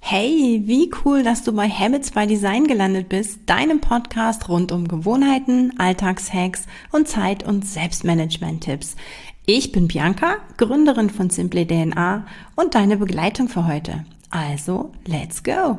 Hey, wie cool, dass du bei Habits by Design gelandet bist, deinem Podcast rund um Gewohnheiten, Alltagshacks und Zeit- und Selbstmanagement-Tipps. Ich bin Bianca, Gründerin von Simply DNA und deine Begleitung für heute. Also, let's go!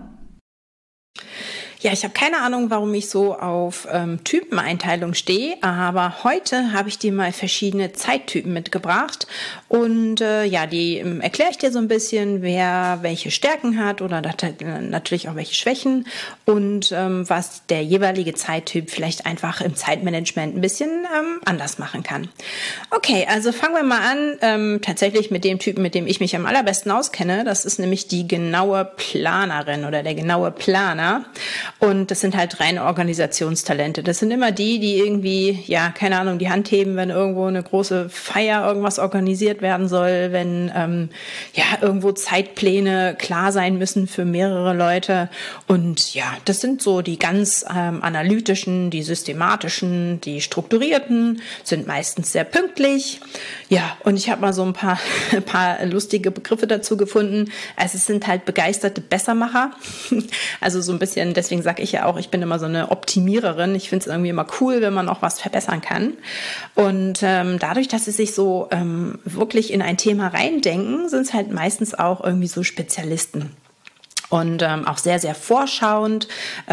Ja, ich habe keine Ahnung, warum ich so auf Typeneinteilung stehe, aber heute habe ich dir mal verschiedene Zeittypen mitgebracht und die erkläre ich dir so ein bisschen, wer welche Stärken hat oder natürlich auch welche Schwächen und was der jeweilige Zeittyp vielleicht einfach im Zeitmanagement ein bisschen anders machen kann. Okay, also fangen wir mal an, tatsächlich mit dem Typen, mit dem ich mich am allerbesten auskenne. Das ist nämlich die genaue Planerin oder der genaue Planer. Und das sind halt reine Organisationstalente. Das sind immer die irgendwie, ja, keine Ahnung, die Hand heben, wenn irgendwo eine große Feier, irgendwas organisiert werden soll, wenn irgendwo Zeitpläne klar sein müssen für mehrere Leute. Und ja, das sind so die ganz analytischen, die systematischen, die strukturierten, sind meistens sehr pünktlich. Ja, und ich habe mal so ein paar lustige Begriffe dazu gefunden. Also es sind halt begeisterte Bessermacher. Also so ein bisschen, deswegen sage ich ja auch, ich bin immer so eine Optimiererin. Ich finde es irgendwie immer cool, wenn man auch was verbessern kann. Und dadurch, dass sie sich so wirklich in ein Thema reindenken, sind es halt meistens auch irgendwie so Spezialisten. Und auch sehr, sehr vorausschauend,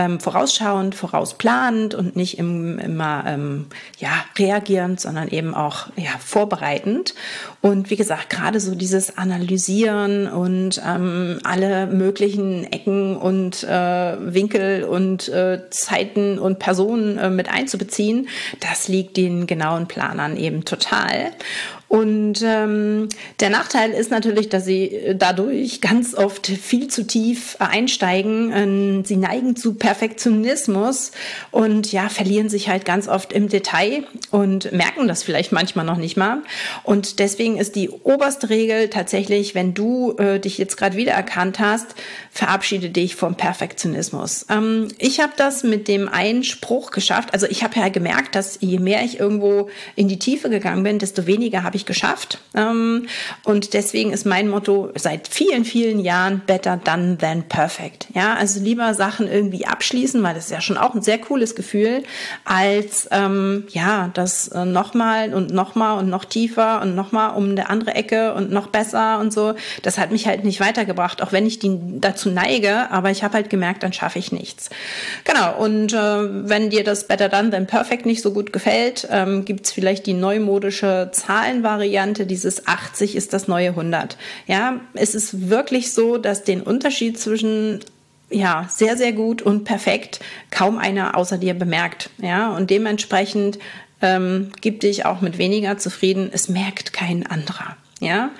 vorausplanend und nicht immer reagierend, sondern eben auch vorbereitend. Und wie gesagt, gerade so dieses Analysieren und alle möglichen Ecken und Winkel und Zeiten und Personen mit einzubeziehen, das liegt den genauen Planern eben total. Und der Nachteil ist natürlich, dass sie dadurch ganz oft viel zu tief einsteigen. Sie neigen zu Perfektionismus und verlieren sich halt ganz oft im Detail und merken das vielleicht manchmal noch nicht mal. Und deswegen ist die oberste Regel tatsächlich, wenn du dich jetzt gerade wiedererkannt hast, verabschiede dich vom Perfektionismus. Ich habe das mit dem einen Spruch geschafft. Also ich habe ja gemerkt, dass je mehr ich irgendwo in die Tiefe gegangen bin, desto weniger habe ich geschafft. Und deswegen ist mein Motto seit vielen, vielen Jahren better done than perfect. Ja, also lieber Sachen irgendwie abschließen, weil das ist ja schon auch ein sehr cooles Gefühl, als das nochmal und nochmal und noch tiefer und nochmal um eine andere Ecke und noch besser und so. Das hat mich halt nicht weitergebracht, auch wenn ich dazu neige, aber ich habe halt gemerkt, dann schaffe ich nichts. Genau, und wenn dir das better done than perfect nicht so gut gefällt, gibt's vielleicht die neumodische Zahlenvariante, dieses 80 ist das neue 100. Ja, es ist wirklich so, dass den Unterschied zwischen sehr, sehr gut und perfekt kaum einer außer dir bemerkt. Ja, und dementsprechend gib dich auch mit weniger zufrieden. Es merkt kein anderer. Ja,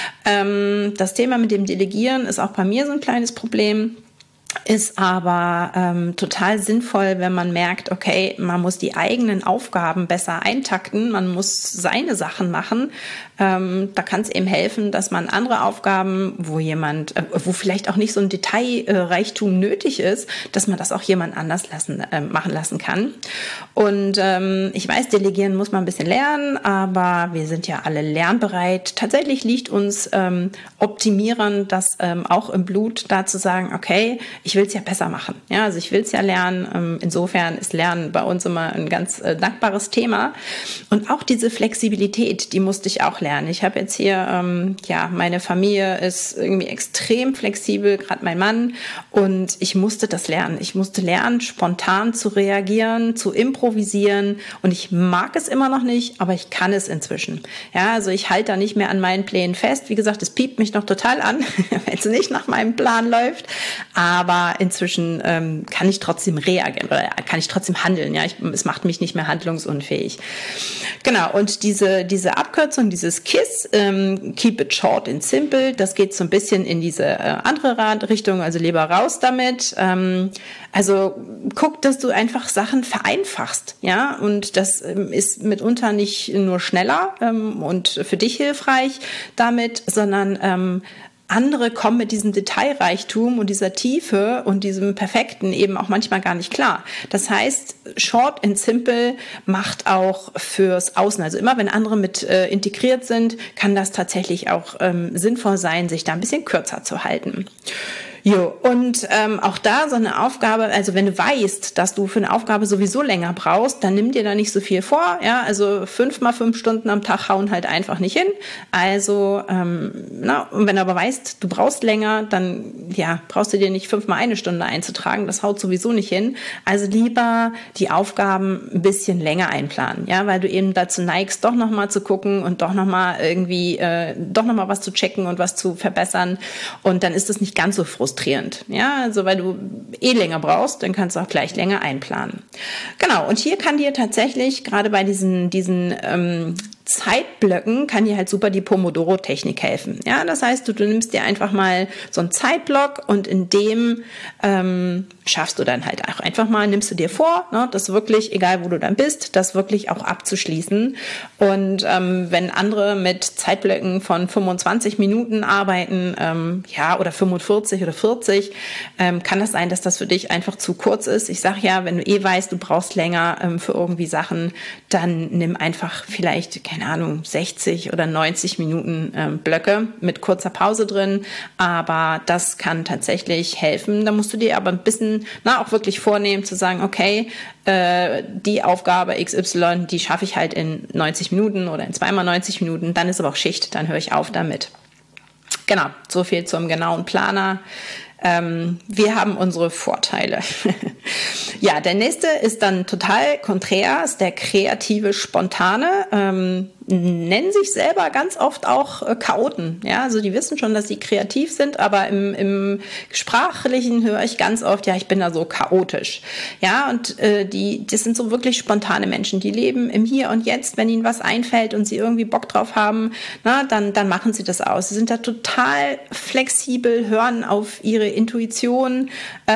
das Thema mit dem Delegieren ist auch bei mir so ein kleines Problem. Ist aber total sinnvoll, wenn man merkt, okay, man muss die eigenen Aufgaben besser eintakten, man muss seine Sachen machen. Da kann es eben helfen, dass man andere Aufgaben, wo vielleicht auch nicht so ein Detailreichtum nötig ist, dass man das auch jemand anders machen lassen kann. Und ich weiß, delegieren muss man ein bisschen lernen, aber wir sind ja alle lernbereit. Tatsächlich liegt uns Optimieren das auch im Blut, da zu sagen, okay, ich will es ja besser machen. Ja, also ich will es ja lernen. Insofern ist Lernen bei uns immer ein ganz dankbares Thema. Und auch diese Flexibilität, die musste ich auch lernen. Ich habe jetzt hier, meine Familie ist irgendwie extrem flexibel, gerade mein Mann. Und ich musste das lernen. Ich musste lernen, spontan zu reagieren, zu improvisieren. Und ich mag es immer noch nicht, aber ich kann es inzwischen. Ja, also ich halte da nicht mehr an meinen Plänen fest. Wie gesagt, es piept mich noch total an, wenn es nicht nach meinem Plan läuft. Aber inzwischen kann ich trotzdem reagieren oder kann ich trotzdem handeln. Ja, es macht mich nicht mehr handlungsunfähig. Genau, und diese Abkürzung, dieses KISS, Keep it short and simple, das geht so ein bisschen in diese andere Richtung, also lieber raus damit. Also guck, dass du einfach Sachen vereinfachst. Ja, und das ist mitunter nicht nur schneller und für dich hilfreich damit, sondern andere kommen mit diesem Detailreichtum und dieser Tiefe und diesem Perfekten eben auch manchmal gar nicht klar. Das heißt, short and simple macht auch fürs Außen. Also immer wenn andere mit integriert sind, kann das tatsächlich auch sinnvoll sein, sich da ein bisschen kürzer zu halten. Jo, und auch da so eine Aufgabe, also wenn du weißt, dass du für eine Aufgabe sowieso länger brauchst, dann nimm dir da nicht so viel vor. Ja, also 5 mal 5 Stunden am Tag hauen halt einfach nicht hin. Also, und wenn du aber weißt, du brauchst länger, dann ja, brauchst du dir nicht 5 mal 1 Stunde einzutragen. Das haut sowieso nicht hin. Also lieber die Aufgaben ein bisschen länger einplanen, ja, weil du eben dazu neigst, doch nochmal zu gucken und doch nochmal irgendwie, doch nochmal was zu checken und was zu verbessern. Und dann ist es nicht ganz so frustrierend. Ja, also weil du länger brauchst, dann kannst du auch gleich länger einplanen. Genau, und hier kann dir tatsächlich gerade bei diesen Zeitblöcken kann dir halt super die Pomodoro-Technik helfen. Ja, das heißt, du nimmst dir einfach mal so einen Zeitblock und in dem schaffst du dann halt auch einfach mal, nimmst du dir vor, ne, das wirklich, egal wo du dann bist, das wirklich auch abzuschließen. Und wenn andere mit Zeitblöcken von 25 Minuten arbeiten, oder 45 oder 40, kann das sein, dass das für dich einfach zu kurz ist. Ich sage ja, wenn du weißt, du brauchst länger für irgendwie Sachen, dann nimm einfach vielleicht, keine Ahnung, 60 oder 90 Minuten Blöcke mit kurzer Pause drin, aber das kann tatsächlich helfen. Da musst du dir aber ein bisschen auch wirklich vornehmen, zu sagen, okay, die Aufgabe XY, die schaffe ich halt in 90 Minuten oder in 2x90 Minuten, dann ist aber auch Schicht, dann höre ich auf damit. Genau, so viel zum genauen Planer. Wir haben unsere Vorteile. Ja, der nächste ist dann total konträr, ist der kreative Spontane. Nennen sich selber ganz oft auch Chaoten. Ja, also die wissen schon, dass sie kreativ sind, aber im Sprachlichen höre ich ganz oft, ja, ich bin da so chaotisch. Ja, und das sind so wirklich spontane Menschen, die leben im Hier und Jetzt. Wenn ihnen was einfällt und sie irgendwie Bock drauf haben, dann machen sie das aus. Sie sind da total flexibel, hören auf ihre Intuition,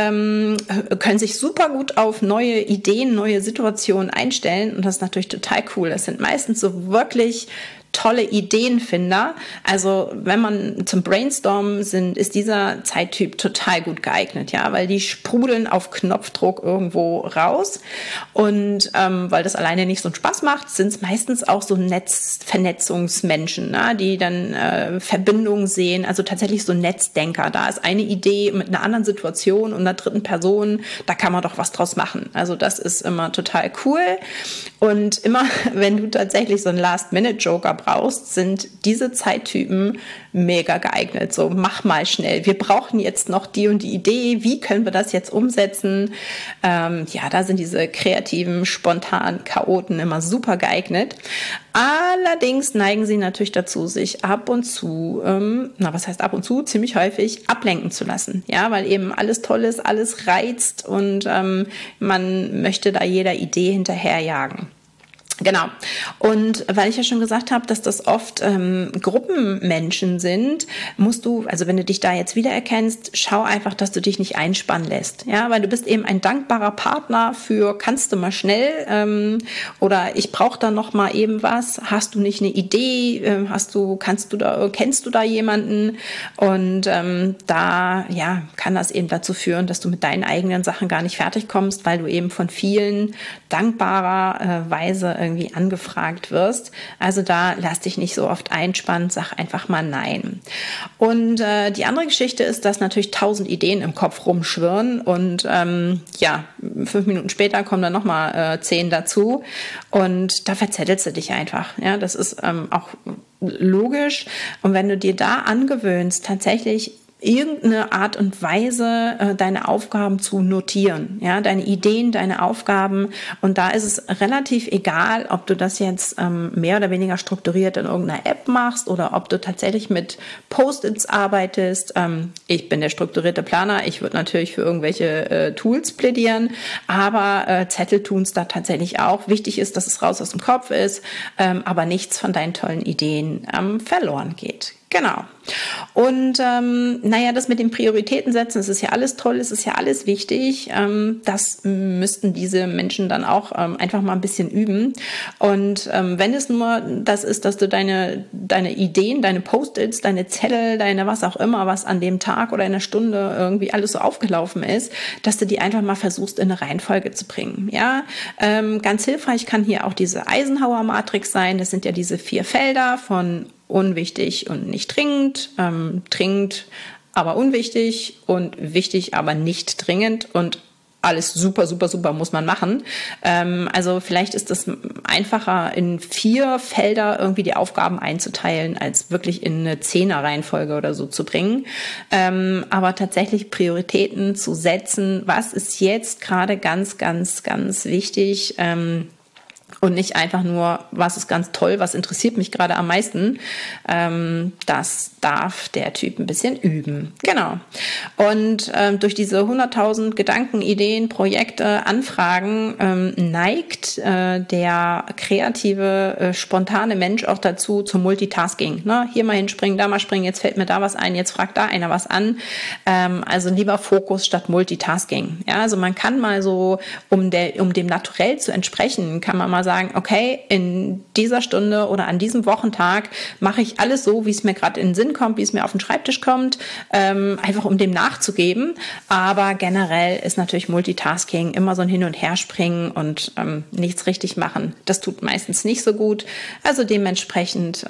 können sich super gut auf neue Ideen, neue Situationen einstellen und das ist natürlich total cool. Das sind meistens so wirklich tolle Ideenfinder. Also wenn man zum Brainstormen ist dieser Zeittyp total gut geeignet, ja, weil die sprudeln auf Knopfdruck irgendwo raus und weil das alleine nicht so einen Spaß macht, sind es meistens auch so Vernetzungsmenschen, die dann Verbindungen sehen, also tatsächlich so Netzdenker. Da ist eine Idee mit einer anderen Situation und einer dritten Person, da kann man doch was draus machen. Also das ist immer total cool und immer, wenn du tatsächlich so einen Last-Minute-Joker brauchst, sind diese Zeittypen mega geeignet. So, mach mal schnell. Wir brauchen jetzt noch die und die Idee. Wie können wir das jetzt umsetzen? Da sind diese kreativen, spontanen Chaoten immer super geeignet. Allerdings neigen sie natürlich dazu, sich ab und zu, was heißt ab und zu? Ziemlich häufig ablenken zu lassen. Ja, weil eben alles toll ist, alles reizt und man möchte da jeder Idee hinterherjagen. Genau. Und weil ich ja schon gesagt habe, dass das oft Gruppenmenschen sind, musst du, also wenn du dich da jetzt wiedererkennst, schau einfach, dass du dich nicht einspannen lässt. Ja, weil du bist eben ein dankbarer Partner für kannst du mal schnell oder ich brauche da noch mal eben was. Hast du nicht eine Idee? Kennst du da jemanden? Und da kann das eben dazu führen, dass du mit deinen eigenen Sachen gar nicht fertig kommst, weil du eben von vielen dankbarerweise irgendwie angefragt wirst. Also da lass dich nicht so oft einspannen, sag einfach mal nein. Und die andere Geschichte ist, dass natürlich 1000 Ideen im Kopf rumschwirren und 5 Minuten später kommen dann nochmal 10 dazu und da verzettelst du dich einfach. Ja, das ist auch logisch. Und wenn du dir da angewöhnst, tatsächlich irgendeine Art und Weise deine Aufgaben zu notieren, ja, deine Ideen, deine Aufgaben, und da ist es relativ egal, ob du das jetzt mehr oder weniger strukturiert in irgendeiner App machst oder ob du tatsächlich mit Post-its arbeitest. Ich bin der strukturierte Planer, ich würde natürlich für irgendwelche Tools plädieren, aber Zettel tun es da tatsächlich auch. Wichtig ist, dass es raus aus dem Kopf ist, aber nichts von deinen tollen Ideen verloren geht. Genau. Und das mit den Prioritäten setzen, es ist ja alles toll, es ist ja alles wichtig. Das müssten diese Menschen dann auch einfach mal ein bisschen üben. Und wenn es nur das ist, dass du deine Ideen, deine Post-its, deine Zettel, deine was auch immer, was an dem Tag oder in der Stunde irgendwie alles so aufgelaufen ist, dass du die einfach mal versuchst, in eine Reihenfolge zu bringen. Ja, ganz hilfreich kann hier auch diese Eisenhower-Matrix sein. Das sind ja diese 4 Felder von unwichtig und nicht dringend, dringend, aber unwichtig und wichtig, aber nicht dringend und alles super, super, super muss man machen. Also vielleicht ist es einfacher, in 4 Felder irgendwie die Aufgaben einzuteilen, als wirklich in eine 10er-Reihenfolge oder so zu bringen. Aber tatsächlich Prioritäten zu setzen, was ist jetzt gerade ganz, ganz, ganz wichtig, und nicht einfach nur, was ist ganz toll, was interessiert mich gerade am meisten. Das darf der Typ ein bisschen üben. Genau. Und durch diese 100.000 Gedanken, Ideen, Projekte, Anfragen neigt der kreative, spontane Mensch auch dazu zum Multitasking. Ne? Hier mal hinspringen, da mal springen, jetzt fällt mir da was ein, jetzt fragt da einer was an. Also lieber Fokus statt Multitasking. Ja, also man kann mal so, um dem Naturell zu entsprechen, kann man mal sagen, okay, in dieser Stunde oder an diesem Wochentag mache ich alles so, wie es mir gerade in den Sinn kommt, wie es mir auf den Schreibtisch kommt, einfach um dem nachzugeben. Aber generell ist natürlich Multitasking immer so ein Hin- und Herspringen und nichts richtig machen. Das tut meistens nicht so gut. Also dementsprechend,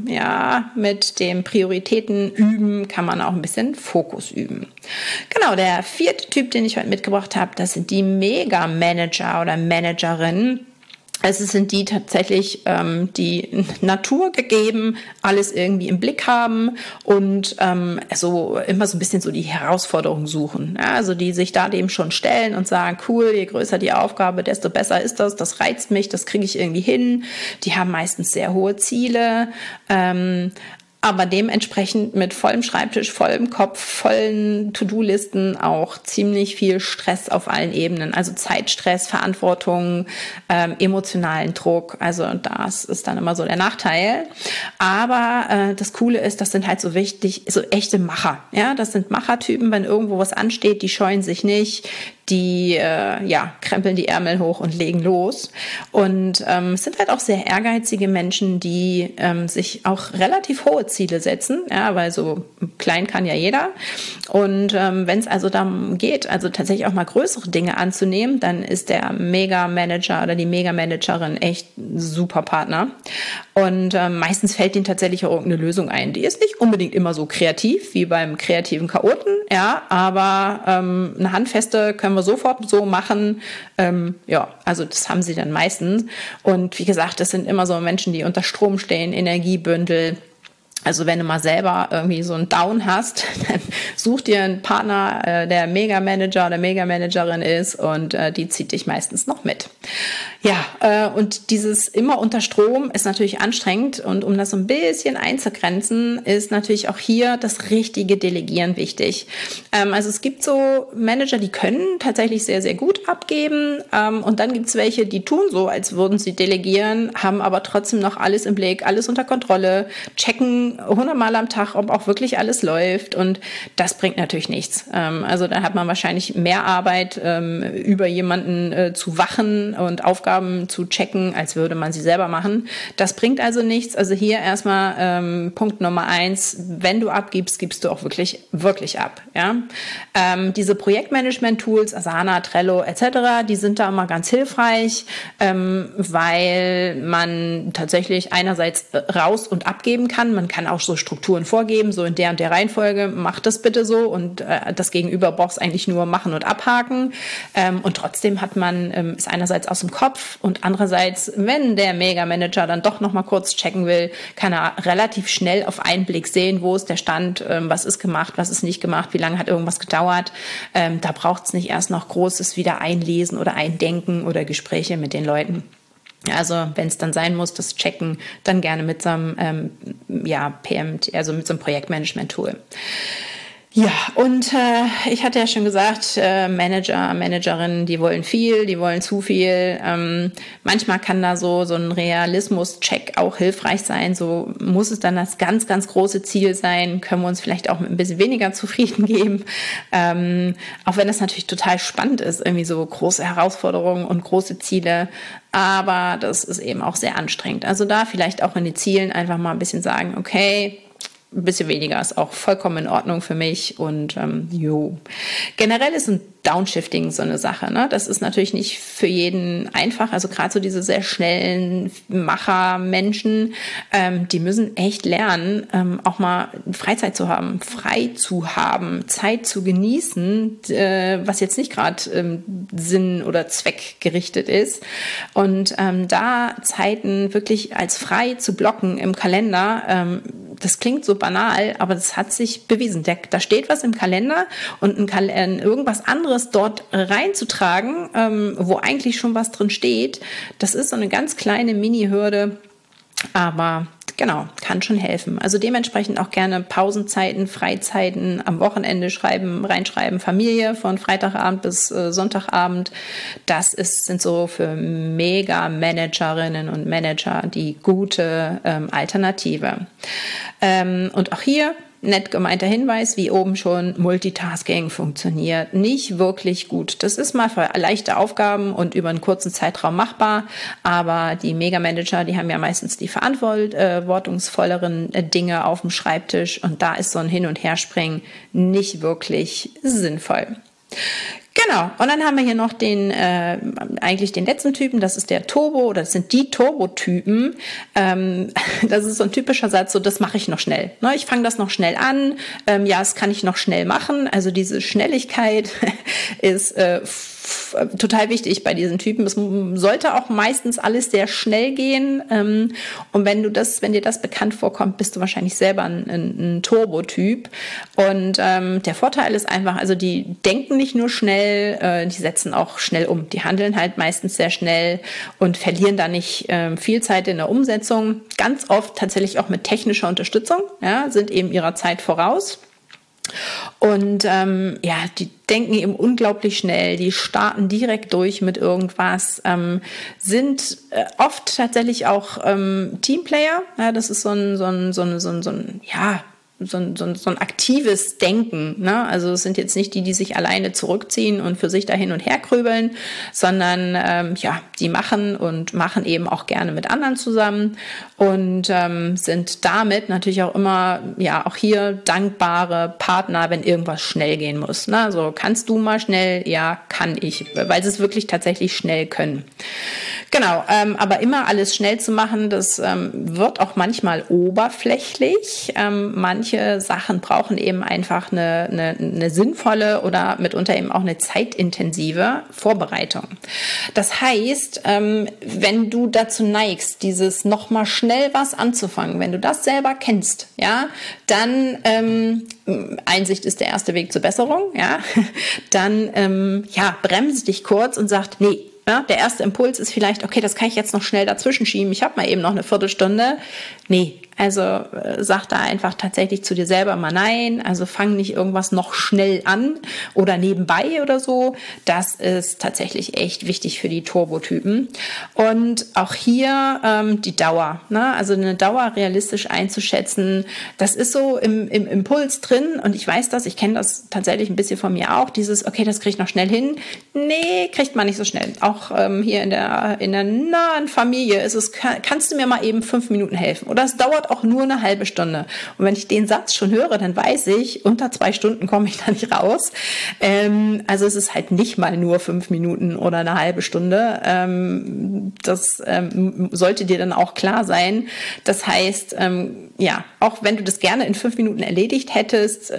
mit dem Prioritäten üben kann man auch ein bisschen Fokus üben. Genau, der 4. Typ, den ich heute mitgebracht habe, das sind die Mega-Manager oder Managerinnen. Also es sind die tatsächlich, die Natur gegeben, alles irgendwie im Blick haben und so immer so ein bisschen so die Herausforderung suchen. Ja, also die sich da dem schon stellen und sagen, cool, je größer die Aufgabe, desto besser ist das, das reizt mich, das kriege ich irgendwie hin. Die haben meistens sehr hohe Ziele, aber dementsprechend mit vollem Schreibtisch, vollem Kopf, vollen To-Do-Listen auch ziemlich viel Stress auf allen Ebenen. Also Zeitstress, Verantwortung, emotionalen Druck. Also das ist dann immer so der Nachteil. Aber das Coole ist, das sind halt so echte Macher. Ja, das sind Machertypen, wenn irgendwo was ansteht, die scheuen sich nicht. Die krempeln die Ärmel hoch und legen los. Und es sind halt auch sehr ehrgeizige Menschen, die sich auch relativ hohe Ziele setzen, ja, weil so klein kann ja jeder. Und wenn es also darum geht, also tatsächlich auch mal größere Dinge anzunehmen, dann ist der Mega-Manager oder die Mega-Managerin echt ein super Partner. Und meistens fällt ihnen tatsächlich auch irgendeine Lösung ein. Die ist nicht unbedingt immer so kreativ wie beim kreativen Chaoten, ja, aber eine handfeste können wir sofort so machen. Also das haben sie dann meistens. Und wie gesagt, das sind immer so Menschen, die unter Strom stehen, Energiebündel. Also wenn du mal selber irgendwie so einen Down hast, dann such dir einen Partner, der Mega-Manager oder Mega-Managerin ist und die zieht dich meistens noch mit. Ja, und dieses immer unter Strom ist natürlich anstrengend und um das so ein bisschen einzugrenzen, ist natürlich auch hier das richtige Delegieren wichtig. Also es gibt so Manager, die können tatsächlich sehr, sehr gut abgeben und dann gibt's welche, die tun so, als würden sie delegieren, haben aber trotzdem noch alles im Blick, alles unter Kontrolle, checken 100-mal am Tag, ob auch wirklich alles läuft und das bringt natürlich nichts. Also da hat man wahrscheinlich mehr Arbeit, über jemanden zu wachen und Aufgaben zu checken, als würde man sie selber machen. Das bringt also nichts. Also hier erstmal Punkt Nummer 1, wenn du abgibst, gibst du auch wirklich, wirklich ab. Ja? Diese Projektmanagement-Tools, Asana, Trello etc., die sind da immer ganz hilfreich, weil man tatsächlich einerseits raus- und abgeben kann. Man kann auch so Strukturen vorgeben, so in der und der Reihenfolge, mach das bitte so und das Gegenüber brauchst eigentlich nur machen und abhaken und trotzdem hat man, ist einerseits aus dem Kopf und andererseits, wenn der Mega-Manager dann doch noch mal kurz checken will, kann er relativ schnell auf einen Blick sehen, wo ist der Stand, was ist gemacht, was ist nicht gemacht, wie lange hat irgendwas gedauert. Da braucht es nicht erst noch großes wieder einlesen oder eindenken oder Gespräche mit den Leuten. Also wenn es dann sein muss, das Checken, dann gerne mit so einem PMT, also mit so einem Projektmanagement-Tool. Ja, und ich hatte ja schon gesagt, Manager, Managerinnen, die wollen viel, die wollen zu viel. Manchmal kann da so ein Realismus-Check auch hilfreich sein. So muss es dann das ganz, ganz große Ziel sein. Können wir uns vielleicht auch mit ein bisschen weniger zufrieden geben. Auch wenn das natürlich total spannend ist, irgendwie so große Herausforderungen und große Ziele. Aber das ist eben auch sehr anstrengend. Also da vielleicht auch in den Zielen einfach mal ein bisschen sagen, okay, ein bisschen weniger ist auch vollkommen in Ordnung für mich. Und generell ist ein Downshifting so eine Sache, ne? Das ist natürlich nicht für jeden einfach. Also gerade so diese sehr schnellen Macher-Menschen, die müssen echt lernen, auch mal Freizeit zu haben, frei zu haben, Zeit zu genießen, was jetzt nicht gerade Sinn- oder zweckgerichtet ist. Und da Zeiten wirklich als frei zu blocken im Kalender, das klingt so banal, aber das hat sich bewiesen. Da steht was im Kalender und irgendwas anderes dort reinzutragen, wo eigentlich schon was drin steht, das ist so eine ganz kleine Mini-Hürde, aber genau, kann schon helfen. Also dementsprechend auch gerne Pausenzeiten, Freizeiten, am Wochenende reinschreiben, Familie von Freitagabend bis Sonntagabend. Das sind so für Mega-Managerinnen und Manager die gute Alternative. Und auch hier nett gemeinter Hinweis, wie oben schon, Multitasking funktioniert nicht wirklich gut. Das ist mal für leichte Aufgaben und über einen kurzen Zeitraum machbar, aber die Mega-Manager, die haben ja meistens die verantwortungsvolleren Dinge auf dem Schreibtisch und da ist so ein Hin- und Herspringen nicht wirklich sinnvoll. Genau, und dann haben wir hier noch eigentlich den letzten Typen, das ist der Turbo, oder das sind die Turbotypen. Das ist so ein typischer Satz, so das mache ich noch schnell. Ne, ich fange das noch schnell an, das kann ich noch schnell machen. Also diese Schnelligkeit ist total wichtig bei diesen Typen. Es sollte auch meistens alles sehr schnell gehen. Und wenn dir das bekannt vorkommt, bist du wahrscheinlich selber ein Turbotyp. Und der Vorteil ist einfach, also die denken nicht nur schnell, die setzen auch schnell um. Die handeln halt meistens sehr schnell und verlieren da nicht viel Zeit in der Umsetzung. Ganz oft tatsächlich auch mit technischer Unterstützung, sind eben ihrer Zeit voraus. Und die denken eben unglaublich schnell, die starten direkt durch mit irgendwas, sind oft tatsächlich auch Teamplayer. Ja, das ist so ein aktives Denken, ne? Also es sind jetzt nicht die sich alleine zurückziehen und für sich da hin und her grübeln, sondern die machen eben auch gerne mit anderen zusammen und sind damit natürlich auch immer, auch hier dankbare Partner, wenn irgendwas schnell gehen muss. Ne? Also kannst du mal schnell? Ja, kann ich, weil sie es wirklich tatsächlich schnell können. Genau, aber immer alles schnell zu machen, das wird auch manchmal oberflächlich. Manche Sachen brauchen eben einfach eine sinnvolle oder mitunter eben auch eine zeitintensive Vorbereitung. Das heißt, wenn du dazu neigst, dieses nochmal schnell was anzufangen, wenn du das selber kennst, dann Einsicht ist der erste Weg zur Besserung, dann bremse dich kurz und sag, nee, der erste Impuls ist vielleicht, okay, das kann ich jetzt noch schnell dazwischen schieben. Ich habe mal eben noch eine Viertelstunde. Nee, also sag da einfach tatsächlich zu dir selber mal nein. Also fang nicht irgendwas noch schnell an oder nebenbei oder so. Das ist tatsächlich echt wichtig für die Turbotypen. Und auch hier die Dauer. Ne? Also eine Dauer realistisch einzuschätzen, das ist so im Impuls drin. Und ich weiß das, ich kenne das tatsächlich ein bisschen von mir auch. Dieses, okay, das kriege ich noch schnell hin. Nee, kriegt man nicht so schnell. Auch hier in der nahen Familie ist es, kannst du mir mal eben 5 Minuten helfen? Oder es dauert auch nur eine halbe Stunde. Und wenn ich den Satz schon höre, dann weiß ich, unter 2 Stunden komme ich da nicht raus. Also es ist halt nicht mal nur 5 Minuten oder eine halbe Stunde. Das sollte dir dann auch klar sein. Das heißt, auch wenn du das gerne in 5 Minuten erledigt hättest,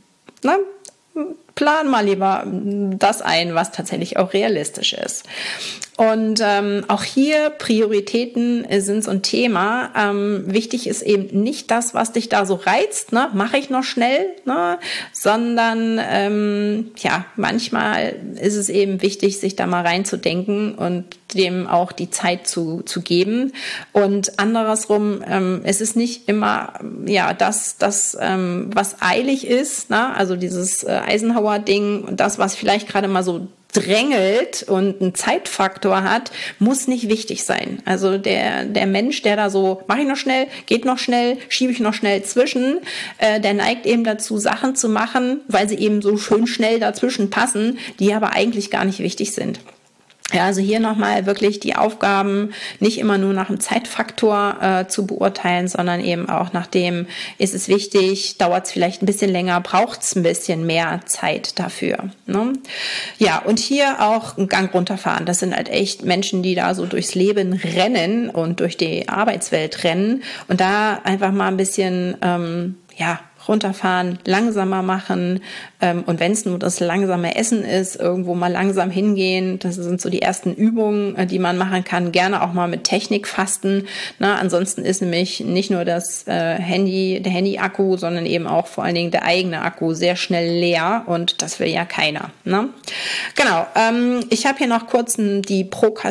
plan mal lieber das ein, was tatsächlich auch realistisch ist. Und auch hier Prioritäten sind so ein Thema. Wichtig ist eben nicht das, was dich da so reizt, ne? Mache ich noch schnell, ne? Sondern manchmal ist es eben wichtig, sich da mal reinzudenken und dem auch die Zeit zu geben. Und andersrum, es ist nicht immer das was eilig ist, ne? Also dieses Eisenhower-Ding und das, was vielleicht gerade mal so drängelt und einen Zeitfaktor hat, muss nicht wichtig sein. Also der Mensch, der da so, mache ich noch schnell, geht noch schnell, schiebe ich noch schnell zwischen, der neigt eben dazu, Sachen zu machen, weil sie eben so schön schnell dazwischen passen, die aber eigentlich gar nicht wichtig sind. Ja, also hier nochmal wirklich die Aufgaben nicht immer nur nach dem Zeitfaktor zu beurteilen, sondern eben auch nach dem, ist es wichtig, dauert es vielleicht ein bisschen länger, braucht es ein bisschen mehr Zeit dafür. Ne? Ja, und hier auch einen Gang runterfahren. Das sind halt echt Menschen, die da so durchs Leben rennen und durch die Arbeitswelt rennen und da einfach mal ein bisschen, runterfahren, langsamer machen und wenn es nur das langsame Essen ist, irgendwo mal langsam hingehen. Das sind so die ersten Übungen, die man machen kann. Gerne auch mal mit Technik fasten. Na, ansonsten ist nämlich nicht nur der Handy-Akku, sondern eben auch vor allen Dingen der eigene Akku sehr schnell leer und das will ja keiner. Ne? Genau. Ich habe hier noch kurz die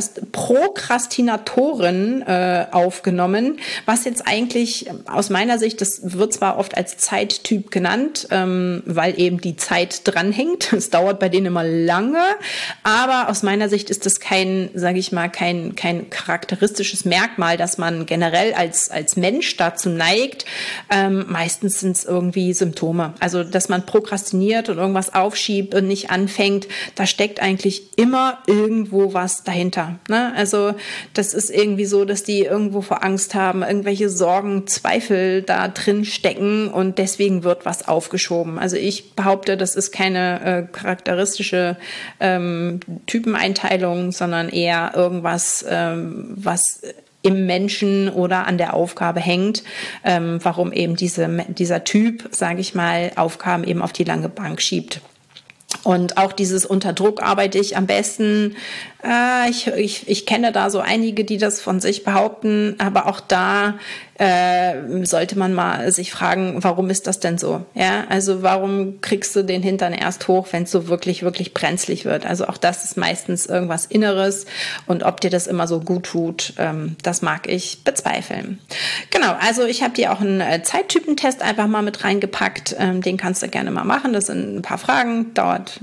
Prokrastinatoren aufgenommen, was jetzt eigentlich aus meiner Sicht, das wird zwar oft als Zeittyp genannt, weil eben die Zeit dranhängt. Es dauert bei denen immer lange, aber aus meiner Sicht ist das kein charakteristisches Merkmal, dass man generell als Mensch dazu neigt. Meistens sind es irgendwie Symptome. Also, dass man prokrastiniert und irgendwas aufschiebt und nicht anfängt, da steckt eigentlich immer irgendwo was dahinter. Ne? Also, das ist irgendwie so, dass die irgendwo vor Angst haben, irgendwelche Sorgen, Zweifel da drin stecken und deswegen wird was aufgeschoben. Also ich behaupte, das ist keine charakteristische Typeneinteilung, sondern eher irgendwas, was im Menschen oder an der Aufgabe hängt, warum eben dieser Typ, sage ich mal, Aufgaben eben auf die lange Bank schiebt. Und auch dieses unter Druck arbeite ich am besten. Ich kenne da so einige, die das von sich behaupten, aber auch da sollte man mal sich fragen, warum ist das denn so? Ja, also warum kriegst du den Hintern erst hoch, wenn es so wirklich, wirklich brenzlig wird? Also auch das ist meistens irgendwas Inneres und ob dir das immer so gut tut, das mag ich bezweifeln. Genau, also ich habe dir auch einen Zeittypentest einfach mal mit reingepackt, den kannst du gerne mal machen. Das sind ein paar Fragen, dauert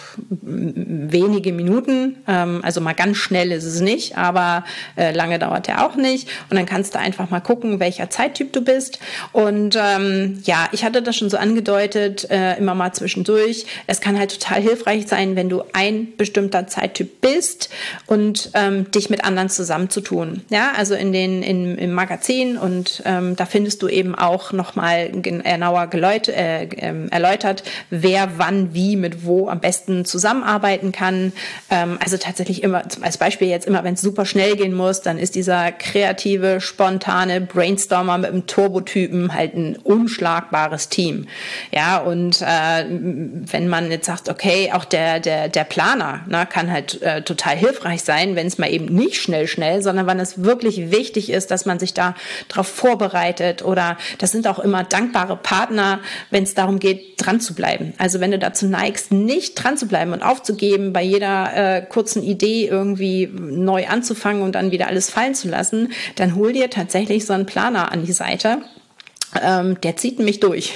wenige Minuten, also mal ganz schnell ist es nicht, aber lange dauert er auch nicht und dann kannst du einfach mal gucken, welcher Zeittyp du bist und ich hatte das schon so angedeutet, immer mal zwischendurch. Es kann halt total hilfreich sein, wenn du ein bestimmter Zeittyp bist und dich mit anderen zusammenzutun. Ja, also im Magazin und da findest du eben auch nochmal genauer erläutert, wer wann wie mit wo am besten zusammenarbeiten kann. Also tatsächlich immer, als Beispiel jetzt immer, wenn es super schnell gehen muss, dann ist dieser kreative, spontane Brainstormer mit einem Turbotypen halt ein unschlagbares Team. Ja, und wenn man jetzt sagt, okay, auch der Planer kann halt total hilfreich sein, wenn es mal eben nicht schnell, sondern wenn es wirklich wichtig ist, dass man sich da drauf vorbereitet oder das sind auch immer dankbare Partner, wenn es darum geht, dran zu bleiben. Also wenn du dazu neigst, nicht dran zu bleiben und aufzugeben, bei jeder kurzen Idee irgendwie neu anzufangen und dann wieder alles fallen zu lassen, dann hol dir tatsächlich so einen Planer an die Seite. Der zieht mich durch.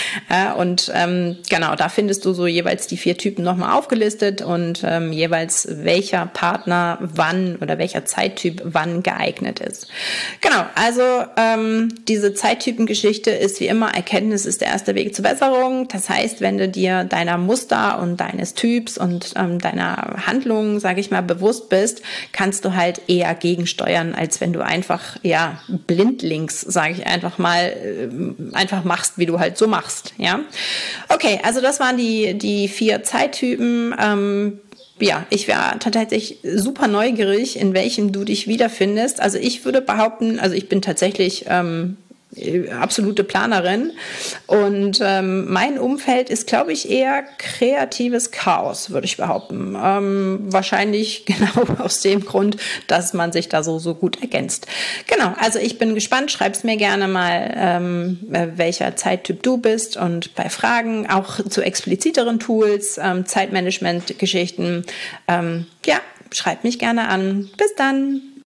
Genau, da findest du so jeweils die 4 Typen nochmal aufgelistet und jeweils welcher Partner wann oder welcher Zeittyp wann geeignet ist. Genau, also diese Zeittypengeschichte ist wie immer, Erkenntnis ist der erste Weg zur Besserung. Das heißt, wenn du dir deiner Muster und deines Typs und deiner Handlungen, sage ich mal, bewusst bist, kannst du halt eher gegensteuern, als wenn du einfach, blindlings, sage ich einfach mal, einfach machst, wie du halt so machst, ja. Okay, also das waren die 4 Zeittypen. Ich wäre tatsächlich super neugierig, in welchem du dich wiederfindest. Also ich würde behaupten, also ich bin tatsächlich absolute Planerin und mein Umfeld ist, glaube ich, eher kreatives Chaos, würde ich behaupten. Wahrscheinlich genau aus dem Grund, dass man sich da so gut ergänzt. Genau, also ich bin gespannt, schreib's mir gerne mal, welcher Zeittyp du bist und bei Fragen auch zu expliziteren Tools, Zeitmanagement-Geschichten, schreib mich gerne an. Bis dann!